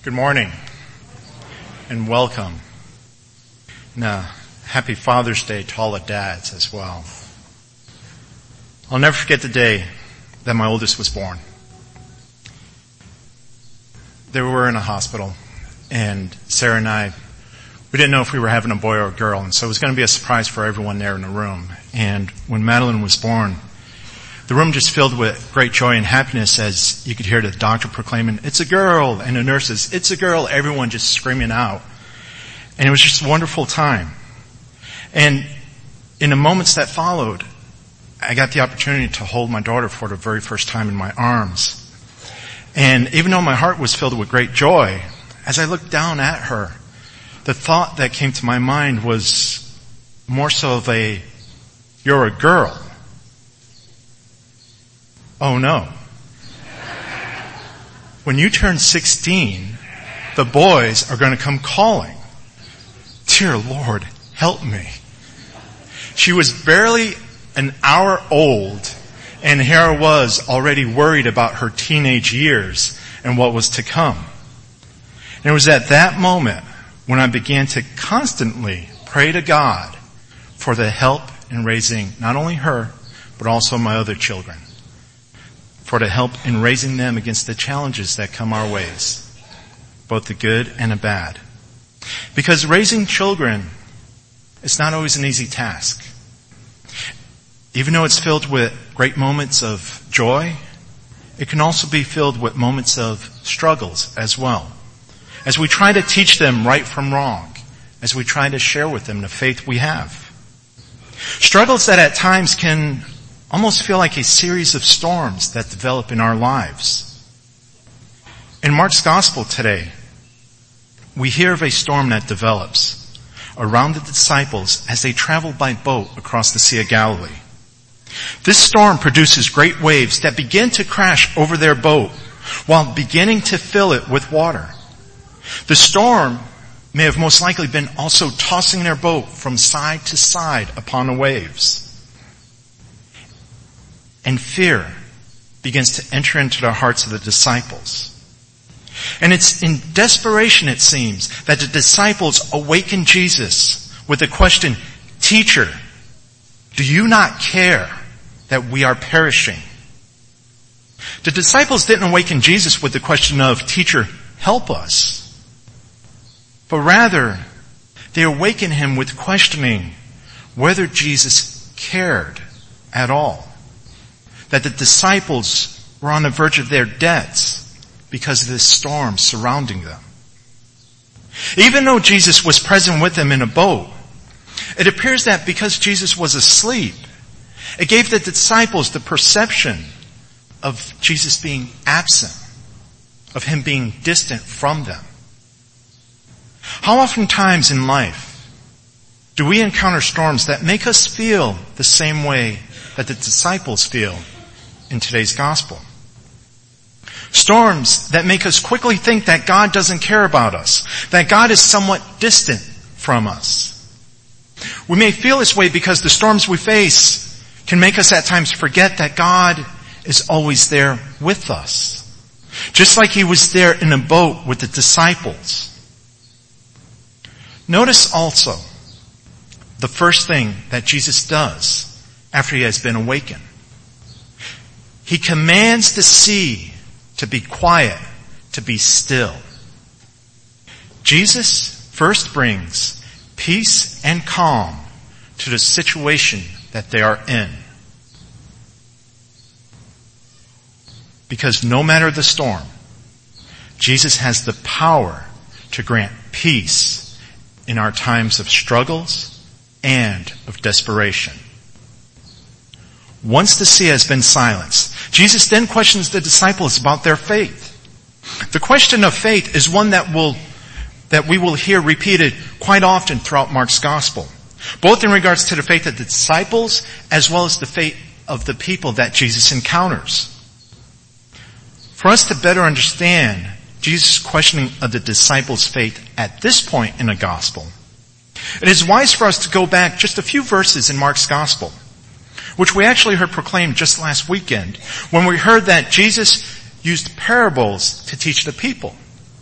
Good morning and welcome. And happy Father's Day to all the dads as well. I'll never forget the day that my oldest was born. They were in a hospital and Sarah and I, we didn't know if we were having a boy or a girl, and so it was going to be a surprise for everyone there in the room. And when Madeline was born, the room just filled with great joy and happiness as you could hear the doctor proclaiming, "It's a girl," and the nurses, "It's a girl," everyone just screaming out. And it was just a wonderful time. And in the moments that followed, I got the opportunity to hold my daughter for the very first time in my arms. And even though my heart was filled with great joy, as I looked down at her, the thought that came to my mind was more so of "You're a girl." Oh no. When you turn 16, the boys are going to come calling. Dear Lord, help me. She was barely an hour old, and here I was already worried about her teenage years and what was to come. And it was at that moment when I began to constantly pray to God for the help in raising not only her, but also my other children. For the help in raising them against the challenges that come our ways, both the good and the bad. Because raising children is not always an easy task. Even though it's filled with great moments of joy, it can also be filled with moments of struggles as well. As we try to teach them right from wrong, as we try to share with them the faith we have. Struggles that at times can almost feel like a series of storms that develop in our lives. In Mark's Gospel today, we hear of a storm that develops around the disciples as they travel by boat across the Sea of Galilee. This storm produces great waves that begin to crash over their boat while beginning to fill it with water. The storm may have most likely been also tossing their boat from side to side upon the waves. And fear begins to enter into the hearts of the disciples. And it's in desperation, it seems, that the disciples awaken Jesus with the question, "Teacher, do you not care that we are perishing?" The disciples didn't awaken Jesus with the question of, "Teacher, help us." But rather, they awaken him with questioning whether Jesus cared at all. That the disciples were on the verge of their deaths because of this storm surrounding them. Even though Jesus was present with them in a boat, it appears that because Jesus was asleep, it gave the disciples the perception of Jesus being absent, of him being distant from them. How oftentimes in life do we encounter storms that make us feel the same way that the disciples feel in today's gospel? Storms that make us quickly think that God doesn't care about us, that God is somewhat distant from us. We may feel this way because the storms we face can make us at times forget that God is always there with us. Just like he was there in a boat with the disciples. Notice also the first thing that Jesus does after he has been awakened. He commands the sea to be quiet, to be still. Jesus first brings peace and calm to the situation that they are in. Because no matter the storm, Jesus has the power to grant peace in our times of struggles and of desperation. Once the sea has been silenced, Jesus then questions the disciples about their faith. The question of faith is one that we will hear repeated quite often throughout Mark's Gospel, both in regards to the faith of the disciples as well as the faith of the people that Jesus encounters. For us to better understand Jesus' questioning of the disciples' faith at this point in the Gospel, it is wise for us to go back just a few verses in Mark's Gospel, which we actually heard proclaimed just last weekend when we heard that Jesus used parables to teach the people.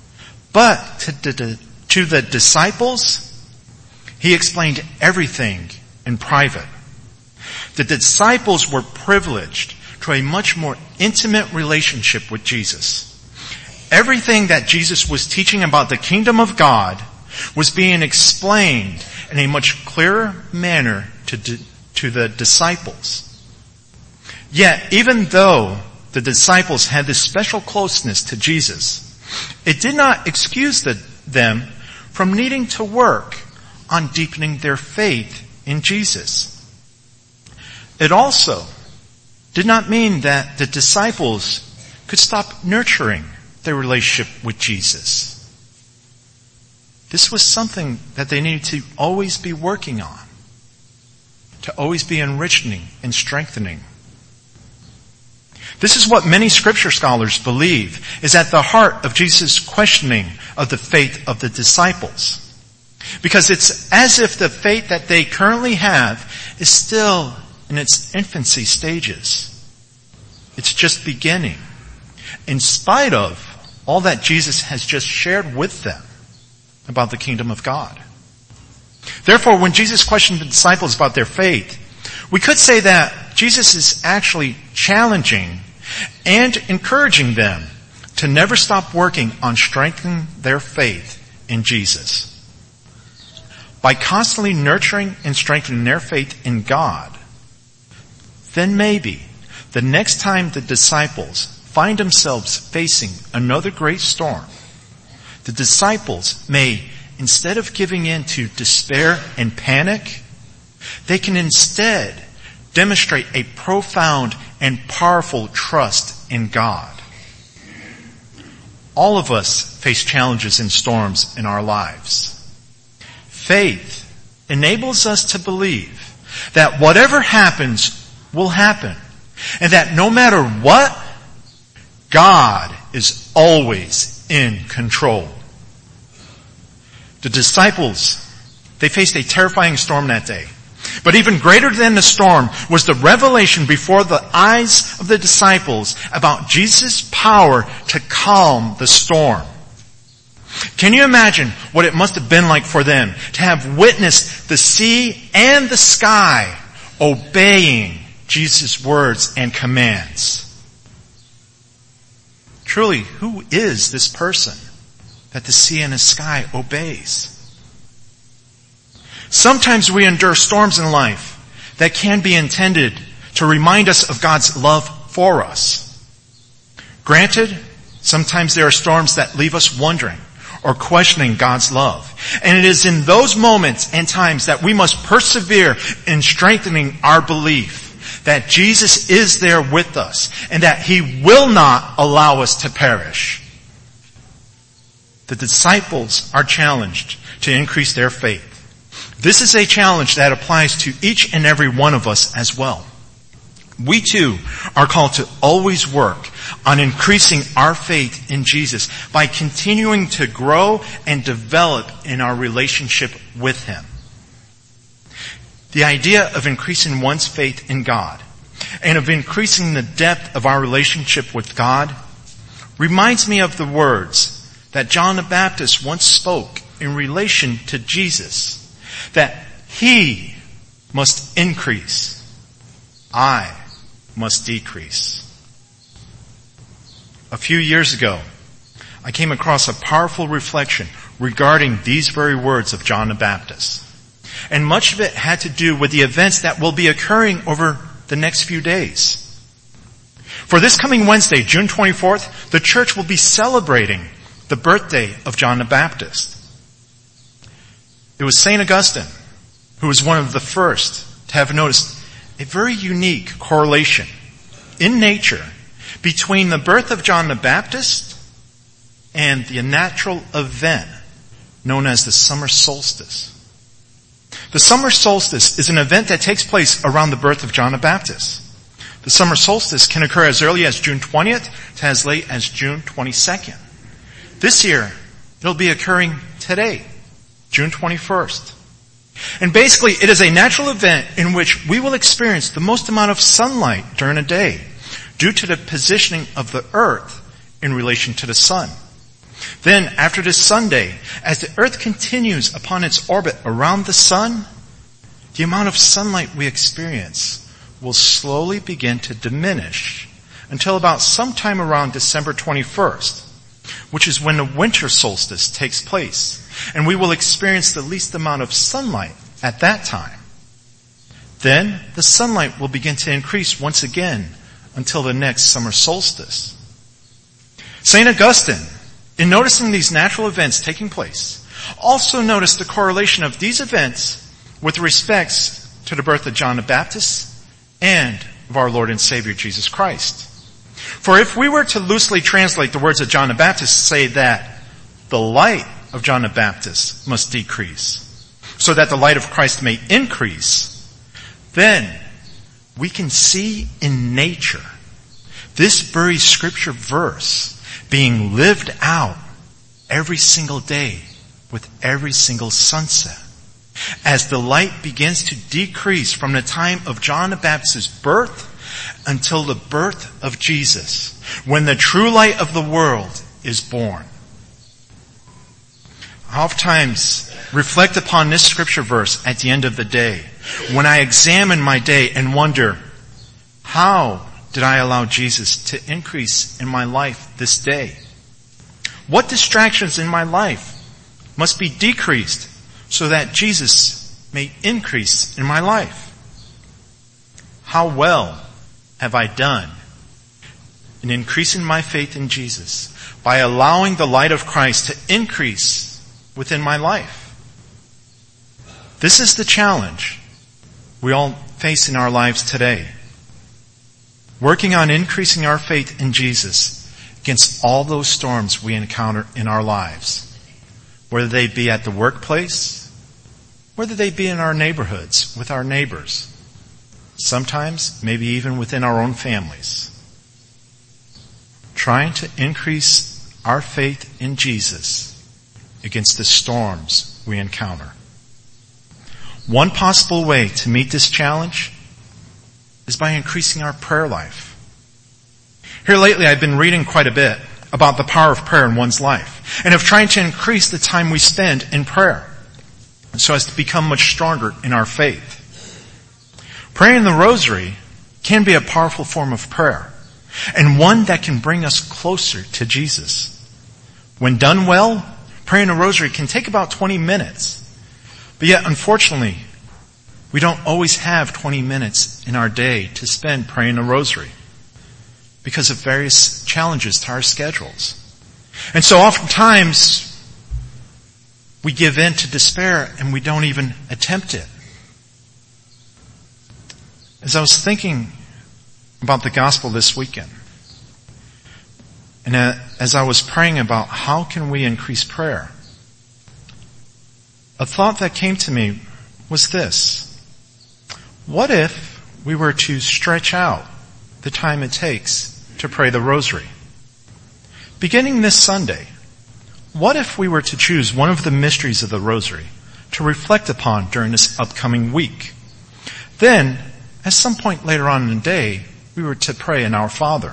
But to the disciples, he explained everything in private. The disciples were privileged to a much more intimate relationship with Jesus. Everything that Jesus was teaching about the kingdom of God was being explained in a much clearer manner to the disciples. Yet, even though the disciples had this special closeness to Jesus, it did not excuse them from needing to work on deepening their faith in Jesus. It also did not mean that the disciples could stop nurturing their relationship with Jesus. This was something that they needed to always be working on, to always be enriching and strengthening. This is what many scripture scholars believe is at the heart of Jesus' questioning of the faith of the disciples. Because it's as if the faith that they currently have is still in its infancy stages. It's just beginning, in spite of all that Jesus has just shared with them about the kingdom of God. Therefore, when Jesus questioned the disciples about their faith, we could say that Jesus is actually challenging and encouraging them to never stop working on strengthening their faith in Jesus. By constantly nurturing and strengthening their faith in God, then maybe the next time the disciples find themselves facing another great storm, the disciples may, instead of giving in to despair and panic, they can instead demonstrate a profound and powerful trust in God. All of us face challenges and storms in our lives. Faith enables us to believe that whatever happens will happen, and that no matter what, God is always in control. The disciples, they faced a terrifying storm that day. But even greater than the storm was the revelation before the eyes of the disciples about Jesus' power to calm the storm. Can you imagine what it must have been like for them to have witnessed the sea and the sky obeying Jesus' words and commands? Truly, who is this person that the sea and the sky obeys? Sometimes we endure storms in life that can be intended to remind us of God's love for us. Granted, sometimes there are storms that leave us wondering or questioning God's love. And it is in those moments and times that we must persevere in strengthening our belief that Jesus is there with us and that He will not allow us to perish. The disciples are challenged to increase their faith. This is a challenge that applies to each and every one of us as well. We too are called to always work on increasing our faith in Jesus by continuing to grow and develop in our relationship with Him. The idea of increasing one's faith in God and of increasing the depth of our relationship with God reminds me of the words that John the Baptist once spoke in relation to Jesus, that He must increase, I must decrease. A few years ago, I came across a powerful reflection regarding these very words of John the Baptist. And much of it had to do with the events that will be occurring over the next few days. For this coming Wednesday, June 24th, the church will be celebrating the birthday of John the Baptist. It was St. Augustine who was one of the first to have noticed a very unique correlation in nature between the birth of John the Baptist and the natural event known as the summer solstice. The summer solstice is an event that takes place around the birth of John the Baptist. The summer solstice can occur as early as June 20th to as late as June 22nd. This year, it'll be occurring today, June 21st. And basically, it is a natural event in which we will experience the most amount of sunlight during a day due to the positioning of the earth in relation to the sun. Then, after this Sunday, as the earth continues upon its orbit around the sun, the amount of sunlight we experience will slowly begin to diminish until about sometime around December 21st, which is when the winter solstice takes place, and we will experience the least amount of sunlight at that time. Then the sunlight will begin to increase once again until the next summer solstice. St. Augustine, in noticing these natural events taking place, also noticed the correlation of these events with respects to the birth of John the Baptist and of our Lord and Savior Jesus Christ. For if we were to loosely translate the words of John the Baptist, say that the light of John the Baptist must decrease, so that the light of Christ may increase, then we can see in nature this very scripture verse being lived out every single day with every single sunset. As the light begins to decrease from the time of John the Baptist's birth until the birth of Jesus, when the true light of the world is born. I oftentimes reflect upon this scripture verse at the end of the day, when I examine my day and wonder, how did I allow Jesus to increase in my life this day? What distractions in my life must be decreased so that Jesus may increase in my life? How well have I done in increasing my faith in Jesus by allowing the light of Christ to increase within my life? This is the challenge we all face in our lives today. Working on increasing our faith in Jesus against all those storms we encounter in our lives, whether they be at the workplace, whether they be in our neighborhoods with our neighbors, sometimes maybe even within our own families. Trying to increase our faith in Jesus against the storms we encounter. One possible way to meet this challenge is by increasing our prayer life. Here lately I've been reading quite a bit about the power of prayer in one's life and of trying to increase the time we spend in prayer so as to become much stronger in our faith. Praying the rosary can be a powerful form of prayer and one that can bring us closer to Jesus. When done well, praying a rosary can take about 20 minutes. But yet, unfortunately, we don't always have 20 minutes in our day to spend praying a rosary because of various challenges to our schedules. And so oftentimes, we give in to despair and we don't even attempt it. As I was thinking about the gospel this weekend, and as I was praying about how can we increase prayer, a thought that came to me was this. What if we were to stretch out the time it takes to pray the rosary? Beginning this Sunday, what if we were to choose one of the mysteries of the rosary to reflect upon during this upcoming week? Then, at some point later on in the day, we were to pray an Our Father.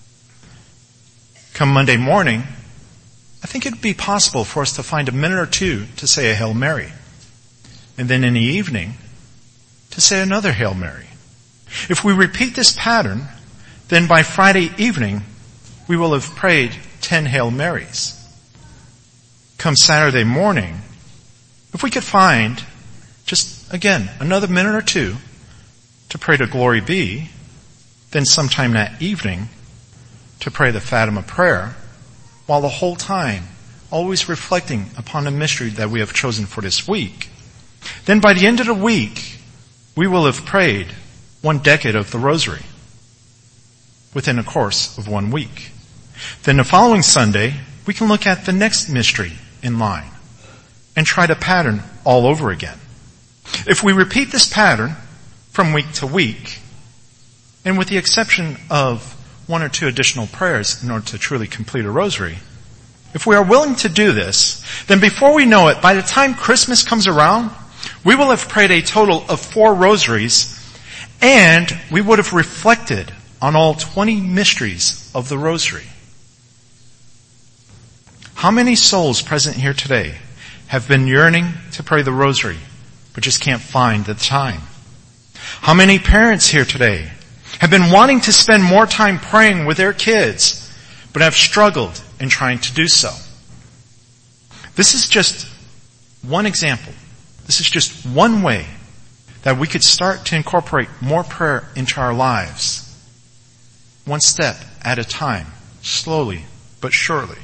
Come Monday morning, I think it would be possible for us to find a minute or two to say a Hail Mary. And then in the evening, to say another Hail Mary. If we repeat this pattern, then by Friday evening, we will have prayed 10 Hail Marys. Come Saturday morning, if we could find just, again, another minute or two to pray the Glory Be, then sometime that evening to pray the Fatima prayer, while the whole time always reflecting upon the mystery that we have chosen for this week. Then by the end of the week, we will have prayed 1 decade of the Rosary within a course of 1 week. Then the following Sunday, we can look at the next mystery in line and try the pattern all over again. If we repeat this pattern from week to week, and with the exception of 1 or 2 additional prayers in order to truly complete a rosary, if we are willing to do this, then before we know it, by the time Christmas comes around, we will have prayed a total of 4 rosaries, and we would have reflected on all 20 mysteries of the rosary. how many souls present here today have been yearning to pray the rosary, but just can't find the time? How many parents here today have been wanting to spend more time praying with their kids, but have struggled in trying to do so? This is just one example. This is just one way that we could start to incorporate more prayer into our lives. One step at a time, slowly but surely.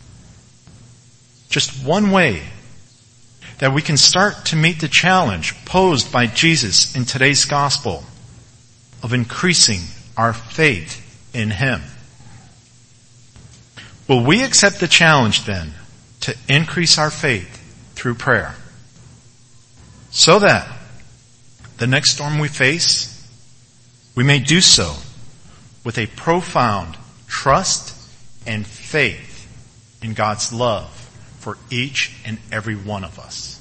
Just one way that we can start to meet the challenge posed by Jesus in today's gospel of increasing our faith in Him. Will we accept the challenge then to increase our faith through prayer, so that the next storm we face, we may do so with a profound trust and faith in God's love for each and every one of us?